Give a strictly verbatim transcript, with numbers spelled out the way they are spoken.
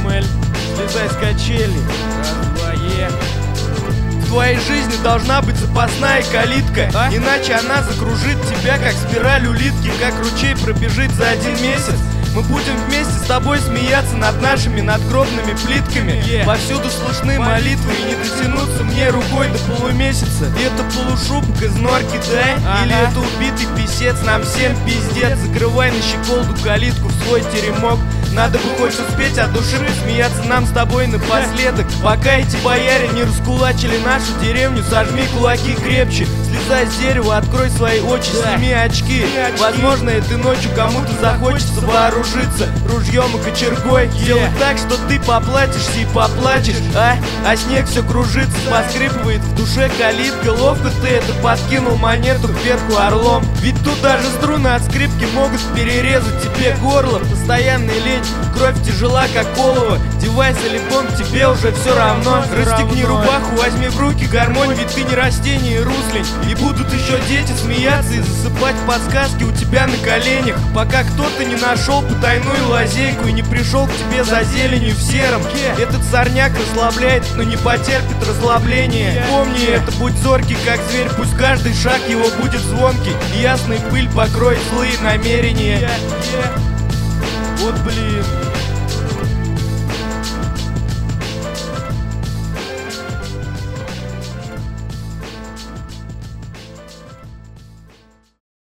эм эль. Слезай с качелей. Раз, два, е. В твоей жизни должна быть запасная калитка, а? Иначе она закружит тебя, как спираль улитки, как ручей пробежит за один месяц. Мы будем вместе с тобой смеяться над нашими надгробными плитками. yeah. Повсюду слышны молитвы, и не дотянуться мне рукой до полумесяца. И это полушубок из норки, да? Ага. Или это убитый писец, нам всем пиздец. Закрывай на щеколду калитку в свой теремок. Надо бы хоть успеть от души посмеяться нам с тобой напоследок. Пока эти бояре не раскулачили нашу деревню, сожми кулаки крепче. Слезай с дерева, открой свои очи, да. сними очки. очки Возможно, этой ночью кому-то захочется вооружиться ружьем и кочергой, yeah. Делай так, что ты поплатишься и поплачешь, а? А снег все кружится, поскрипывает в душе калитка. Ловко ты это подкинул монету кверху орлом. Ведь тут даже струны от скрипки могут перерезать тебе горло. Постоянная лень, кровь тяжела, как олово. Девайс или бомб, тебе уже все равно. Расстегни рубаху, возьми в руки гармонь, ведь ты не растение, руслень. И будут еще дети смеяться и засыпать подсказки у тебя на коленях, пока кто-то не нашел потайную лазейку и не пришел к тебе за зеленью в сером. Этот сорняк расслабляет, но не потерпит расслабления. Помни это, будь зоркий, как зверь, пусть каждый шаг его будет звонкий, и ясный пыль покроет злые намерения. Вот блин.